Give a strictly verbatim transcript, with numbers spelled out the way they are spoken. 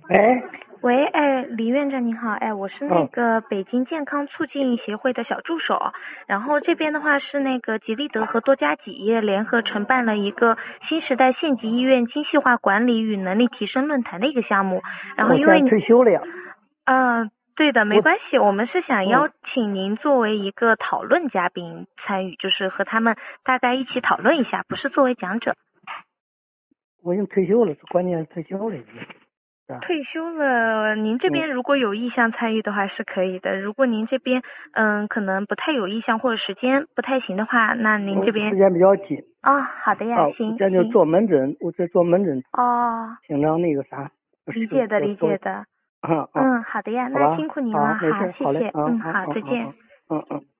喂， 喂，哎，李院长您好，哎，我是那个北京健康促进协会的小助手，然后这边的话是那个吉利德和多家企业联合承办了一个新时代县级医院精细化管理与能力提升论坛的一个项目，然后因为我现在退休了呀。 嗯、对的，没我关系，我们是想嗯邀请您作为一个讨论嘉宾参与，就是和他们大概一起讨论一下，不是作为讲者。 我已经退休了，关键是退休了已经。是吧？ 退休了，您这边嗯， 如果有意向参与的话是可以的。如果您这边嗯可能不太有意向或者时间不太行的话，那您这边我时间比较紧哦，好的呀， 啊，我行行现在就做门诊，我这做门诊哦， 经常那个啥， 理解的理就就解的， 啊啊， 嗯，好的呀， 好吧， 那辛苦您了， 好，没好， 事，好嘞， 谢谢， 啊嗯，好， 啊啊啊再见。 啊，嗯嗯。